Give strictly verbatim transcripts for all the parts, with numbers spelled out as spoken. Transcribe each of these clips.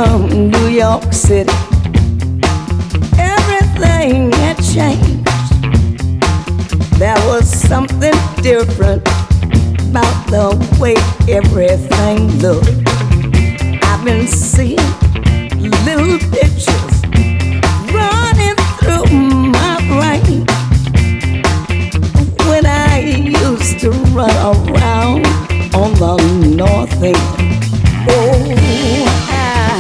from New York City, everything had changed. There was something different about the way everything looked. I've been seeing little pictures running through my brain when I used to run around on the north end. Oh, I,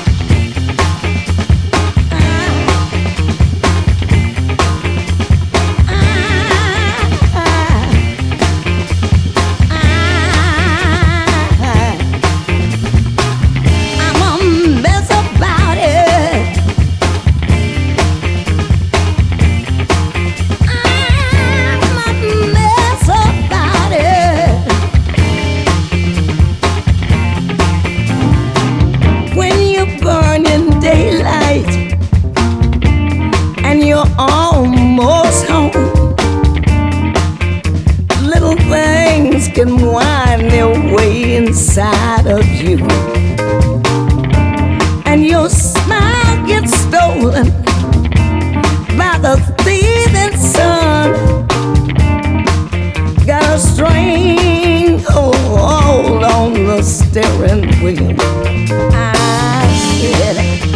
almost home. Little things can wind their way inside of you, and your smile gets stolen by the thieving sun. Got a stranglehold on the steering wheel. I said,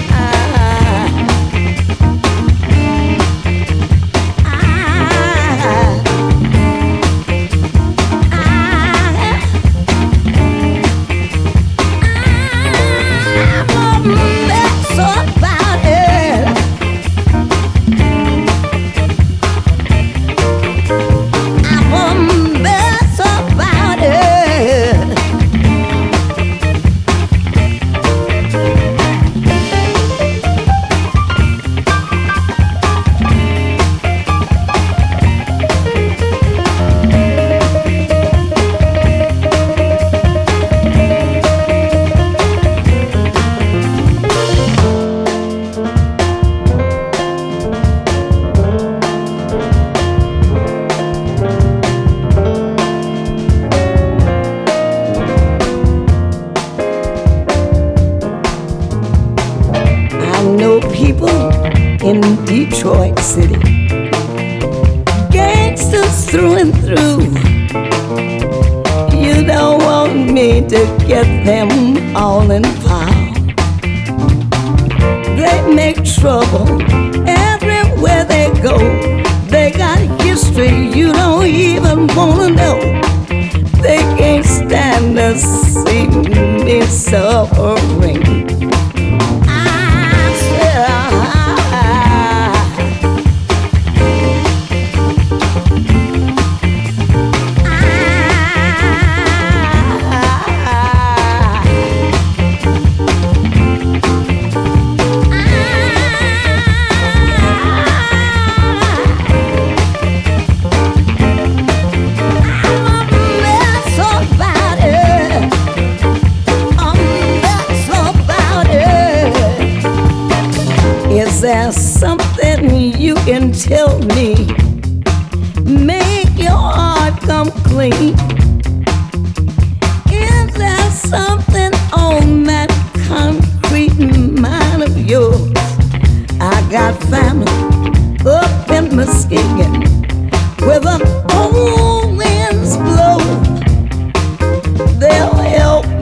in Detroit City, gangsters through and through. You don't want me to get them all involved. They make trouble everywhere they go. They got history you don't even wanna know. They can't stand to see me suffering. Is there something you can tell me? Make your heart come clean. Is there something on that concrete mind of yours? I got family up in Muskegon where the cold winds blow. They'll help